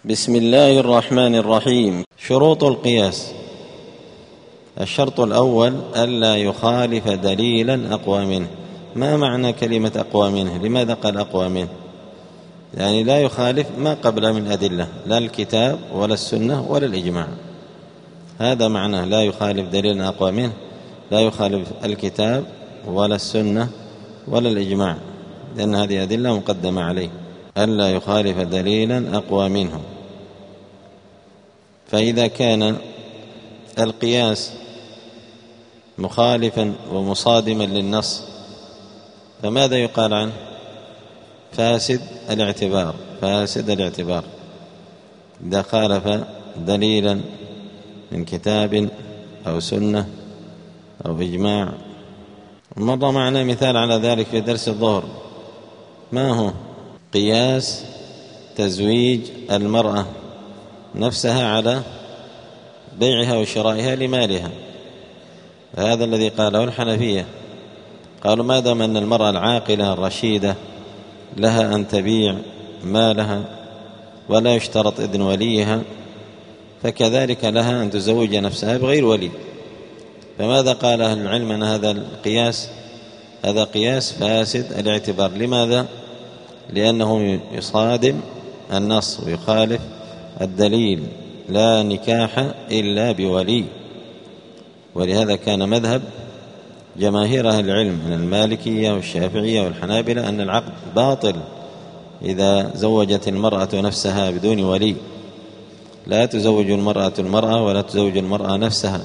بسم الله الرحمن الرحيم. شروط القياس. الشرط الأول ألا يخالف دليلا أقوى منه. ما معنى كلمة أقوى منه؟ لماذا قال أقوى منه؟ يعني لا يخالف ما قبل من أدلة، لا الكتاب ولا السنة ولا الإجماع. هذا معناه لا يخالف دليلا أقوى منه، لا يخالف الكتاب ولا السنة ولا الإجماع، لأن هذه أدلة مقدمة عليه. ألا يخالف دليلا أقوى منه. فإذا كان القياس مخالفا ومصادما للنص فماذا يقال عنه؟ فاسد الاعتبار. فاسد الاعتبار إذا خالف دليلا من كتاب أو سنة أو إجماع. مر معنا مثال على ذلك في درس الظهر. ما هو؟ قياس تزويج المرأة نفسها على بيعها وشرائها لمالها. هذا الذي قاله الحنفية. قالوا ما دام أن المرأة العاقلة الرشيدة لها أن تبيع مالها ولا يشترط إذن وليها، فكذلك لها أن تزوج نفسها بغير ولي. فماذا قال أهل العلم؟ أن هذا القياس هذا قياس فاسد الاعتبار. لماذا؟ لأنه يصادم النص ويخالف الدليل. لا نكاح إلا بولي. ولهذا كان مذهب جماهير أهل العلم من المالكية والشافعية والحنابلة أن العقد باطل إذا زوجت المرأة نفسها بدون ولي. لا تزوج المرأة ولا تزوج المرأة نفسها.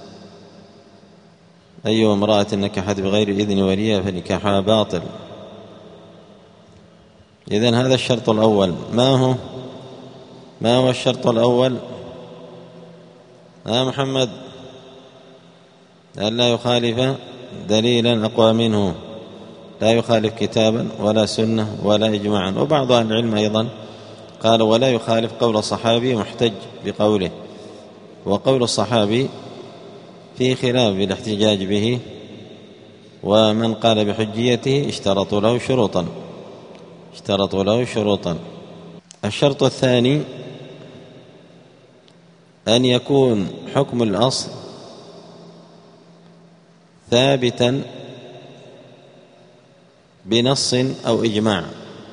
أي امرأة نكحت بغير إذن وليها فنكاحها باطل. إذن هذا الشرط الأول. ما هو الشرط الأول؟ محمد، ألا يخالف دليلا أقوى منه، لا يخالف كتابا ولا سنة ولا إجماعا. وبعض أهل العلم أيضا قالوا ولا يخالف قول الصحابي محتج بقوله. وقول الصحابي في خلاف بالاحتجاج به، ومن قال بحجيته اشترطوا له شروطا. الشرط الثاني أن يكون حكم الأصل ثابتا بنص أو إجماع.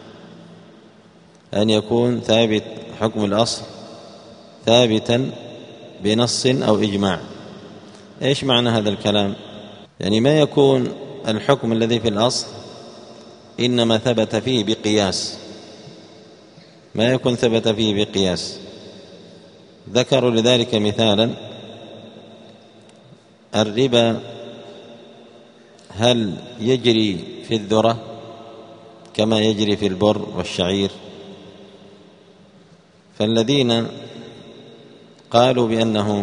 أن يكون ثابت حكم الأصل ثابتا بنص أو إجماع. إيش معنى هذا الكلام؟ يعني ما يكون الحكم الذي في الأصل إنما ثبت فيه بقياس، ما يكون ثبت فيه بقياس. ذكروا لذلك مثالا: الربا هل يجري في الذرة كما يجري في البر والشعير؟ فالذين قالوا بأنه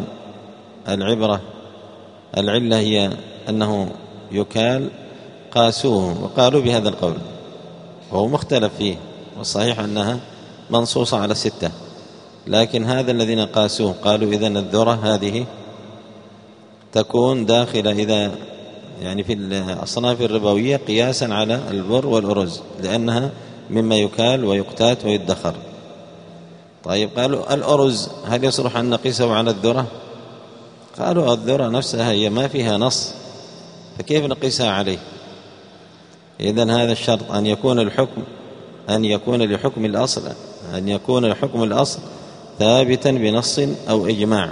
العلة هي أنه يكال قاسوه وقالوا بهذا القول، وهو مختلف فيه، والصحيح أنها منصوصة على 6. لكن هذا الذين قاسوه قالوا إذن الذرة هذه تكون داخلة إذا يعني في الأصناف الربوية قياسا على البر والأرز، لأنها مما يكال ويقتات ويدخر. طيب قالوا الأرز هل يصلح أن نقيسه على الذرة؟ قالوا الذرة نفسها هي ما فيها نص، فكيف نقيسها عليه؟ إذن هذا الشرط أن يكون لحكم الأصل ثابتا بنص أو إجماع.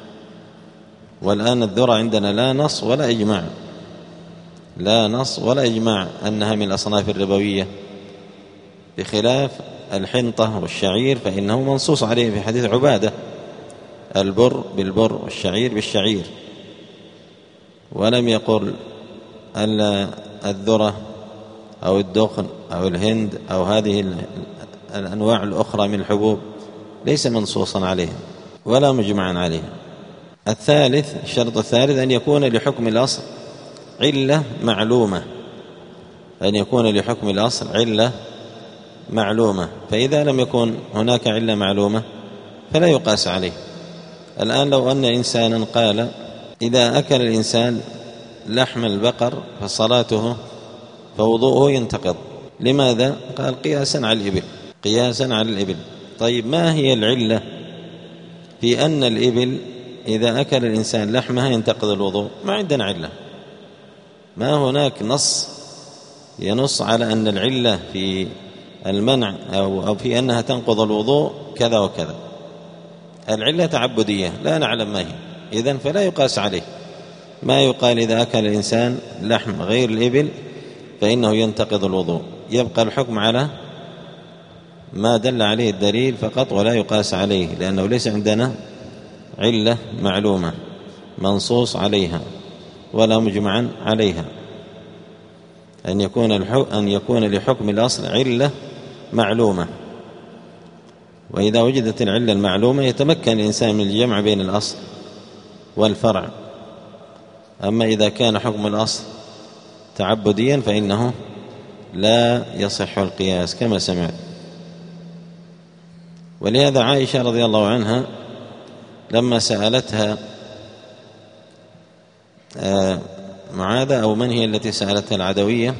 والآن الذرة عندنا لا نص ولا إجماع أنها من الأصناف الربوية، بخلاف الحنطة والشعير فإنه منصوص عليه في حديث عبادة: البر بالبر والشعير بالشعير. ولم يقل أن الذرة أو الدخن أو الهند أو هذه الأنواع الأخرى من الحبوب ليس منصوصا عليها ولا مجمعا عليها. الشرط الثالث أن يكون لحكم الأصل علة معلومة. فإذا لم يكن هناك علة معلومة فلا يقاس عليه. الآن لو أن إنسانا قال إذا أكل الإنسان لحم البقر فوضوءه ينتقض. لماذا؟ قال قياسا على الإبل. طيب ما هي العلة في أن الإبل إذا أكل الإنسان لحمها ينتقض الوضوء؟ ما عندنا علة، ما هناك نص ينص على أن العلة في المنع أو في أنها تنقض الوضوء كذا وكذا. العلة تعبدية لا نعلم ما هي، إذن فلا يقاس عليه. ما يقال إذا أكل الإنسان لحم غير الإبل فإنه ينتقض الوضوء، يبقى الحكم على ما دل عليه الدليل فقط ولا يقاس عليه، لأنه ليس عندنا علة معلومة منصوص عليها ولا مجمعا عليها. أن يكون لحكم الأصل علة معلومة، وإذا وجدت العلة المعلومة يتمكن الإنسان من الجمع بين الأصل والفرع. أما إذا كان حكم الأصل تعبديا فإنه لا يصح القياس كما سمعت. ولهذا عائشة رضي الله عنها لما سألتها معاذة، أو من هي التي سألتها العدوية،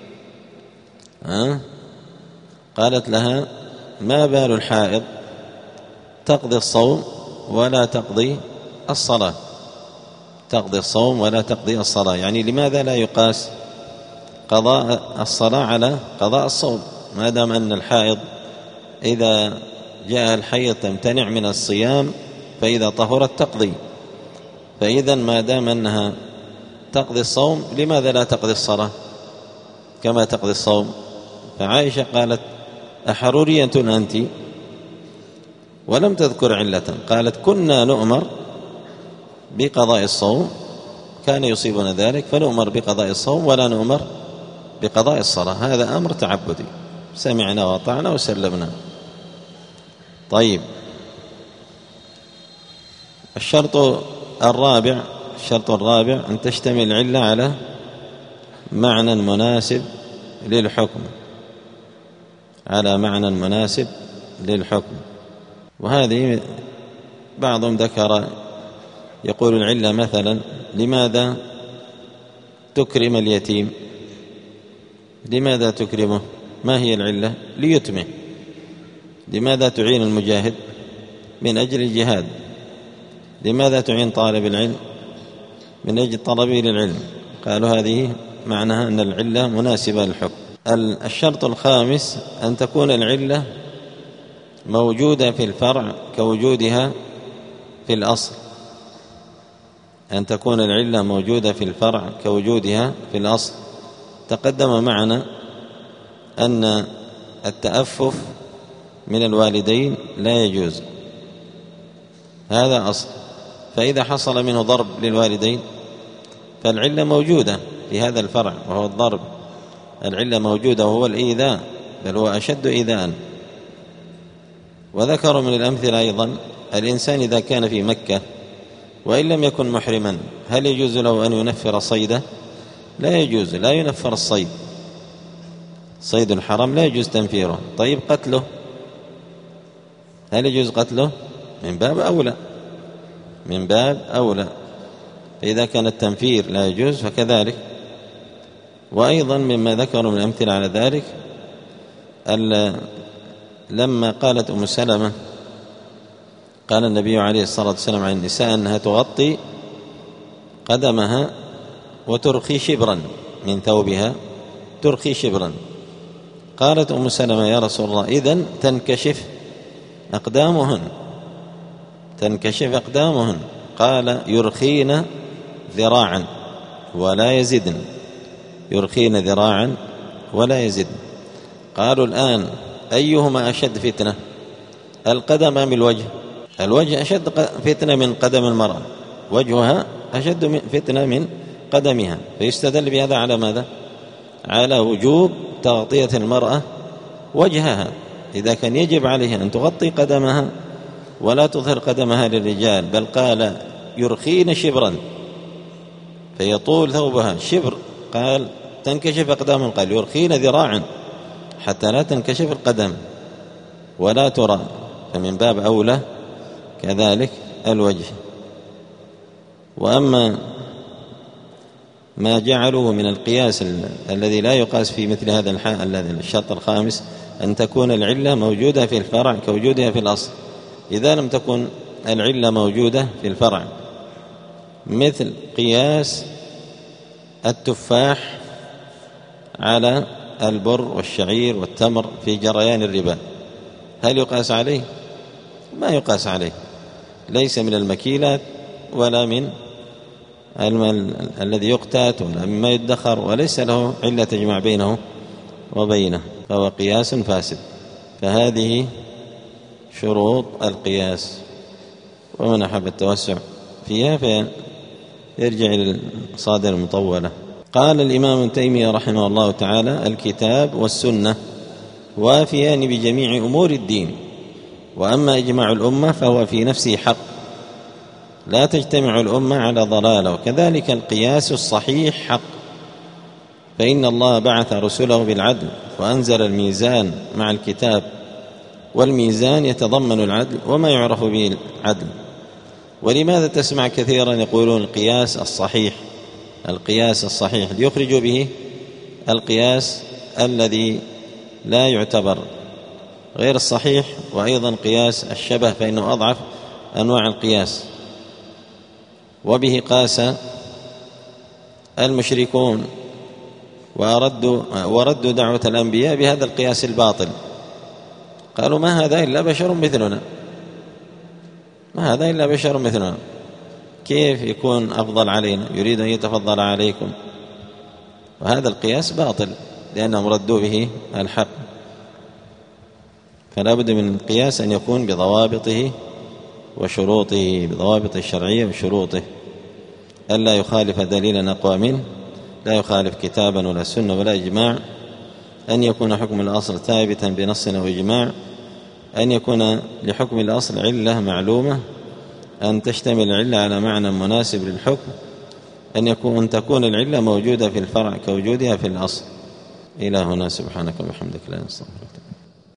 قالت لها: ما بال الحائض تقضي الصوم ولا تقضي الصلاة، تقضي الصوم ولا تقضي الصلاة، يعني لماذا لا يقاس قضاء الصلاة على قضاء الصوم؟ ما دام أن الحائض إذا جاء الحيض تمتنع من الصيام، فإذا طهرت تقضي، فإذا ما دام أنها تقضي الصوم لماذا لا تقضي الصلاة كما تقضي الصوم؟ فعائشة قالت: أحرورية أنت؟ ولم تذكر علة، قالت: كنا نؤمر بقضاء الصوم، كان يصيبنا ذلك فنؤمر بقضاء الصوم ولا نؤمر بقضاء الصلاة، هذا أمر تعبدي، سمعنا وأطعنا وسلمنا. طيب، الشرط الرابع أن تشتمل العلة على معنى مناسب للحكم، على معنى مناسب للحكم. وهذه بعضهم ذكر يقول العلة مثلا: لماذا تكرم اليتيم؟ لماذا تكرمه؟ ما هي العلة؟ ليتمه. لماذا تعين المجاهد؟ من أجل الجهاد. لماذا تعين طالب العلم؟ من أجل طلبه للعلم. قالوا هذه معناها أن العلة مناسبة للحكم. الشرط الخامس أن تكون العلة موجودة في الفرع كوجودها في الأصل، أن تكون العلة موجودة في الفرع كوجودها في الأصل. تقدم معنا أن التأفف من الوالدين لا يجوز، هذا أصل، فإذا حصل منه ضرب للوالدين فالعلة موجودة في هذا الفرع وهو الضرب، العلة موجودة وهو الإيذاء، بل هو أشد إيذاء. وذكروا من الأمثلة أيضا الإنسان إذا كان في مكة وإن لم يكن محرما هل يجوز له أن ينفر صيده؟ لا يجوز، لا ينفر الصيد، صيد الحرم لا يجوز تنفيره. طيب قتله، هل يجوز قتله؟ من باب أولى، من باب أولى. فإذا كان التنفير لا يجوز فكذلك. وأيضا مما ذكروا من الأمثلة على ذلك لما قالت أم سلمة قال النبي عليه الصلاة والسلام عن النساء أنها تغطي قدمها وترخي شبرا من ثوبها، ترخي شبرا. قالت أم سلمة: يا رسول الله إذن تنكشف أقدامهن، تنكشف أقدامهن. قال: يرخين ذراعا ولا يزدن، يرخين ذراعا ولا يزدن. قالوا: الآن أيهما أشد فتنة، القدم أم الوجه؟ الوجه أشد فتنة من قدم المرأة، وجهها أشد فتنة من قدمها. فيستدل بهذا على ماذا؟ على وجوب تغطية المرأة وجهها، إذا كان يجب عليها أن تغطي قدمها ولا تظهر قدمها للرجال. بل قال: يرخين شبرا، فيطول ثوبها شبر. قال: تنكشف أقدام، قال: يرخين ذراعا حتى لا تنكشف القدم ولا ترى. فمن باب أولى كذلك الوجه. وأما ما جعلوه من القياس الذي لا يقاس في مثل هذا الشرط الخامس أن تكون العلة موجودة في الفرع كوجودها في الأصل. إذا لم تكن العلة موجودة في الفرع، مثل قياس التفاح على البر والشعير والتمر في جريان الربا، هل يقاس عليه؟ ما يقاس عليه، ليس من المكيلات ولا من الذي يقتات ولا مما يدخر، وليس له علة تجمع بينه وبينه، فهو قياس فاسد. فهذه شروط القياس، ومن أحب التوسع فيها فيرجع إلى الصادر المطولة. قال الإمام ابن تيمية رحمه الله تعالى: الكتاب والسنة وافيان بجميع أمور الدين، وأما إجماع الأمة فهو في نفسه حق، لا تجتمع الأمة على ضلالة. وكذلك القياس الصحيح حق، فإن الله بعث رسله بالعدل وأنزل الميزان مع الكتاب، والميزان يتضمن العدل وما يعرف به العدل. ولماذا تسمع كثيرا يقولون القياس الصحيح القياس الصحيح، ليخرجوا به القياس الذي لا يعتبر غير الصحيح، وأيضا قياس الشبه فإنه أضعف أنواع القياس، وبه قاس المشركون وردوا دعوة الأنبياء بهذا القياس الباطل. قالوا: ما هذا إلا بشر مثلنا، ما هذا إلا بشر مثلنا، كيف يكون أفضل علينا؟ يريد أن يتفضل عليكم. وهذا القياس باطل لأنهم ردوا به الحق. فلا بد من القياس أن يكون بضوابطه وشروطه، بضوابط الشرعية وشروطه، ألا يخالف دليلا أقوى منه، لا يخالف كتابا ولا سنة ولا إجماع، أن يكون حكم الأصل ثابتا بنص أو إجماع، أن يكون لحكم الأصل علة معلومة، أن تشتمل العلة على معنى مناسب للحكم، أن تكون العلة موجودة في الفرع كوجودها في الأصل. إلى هنا، سبحانك وبحمدك، لا نستغفرك.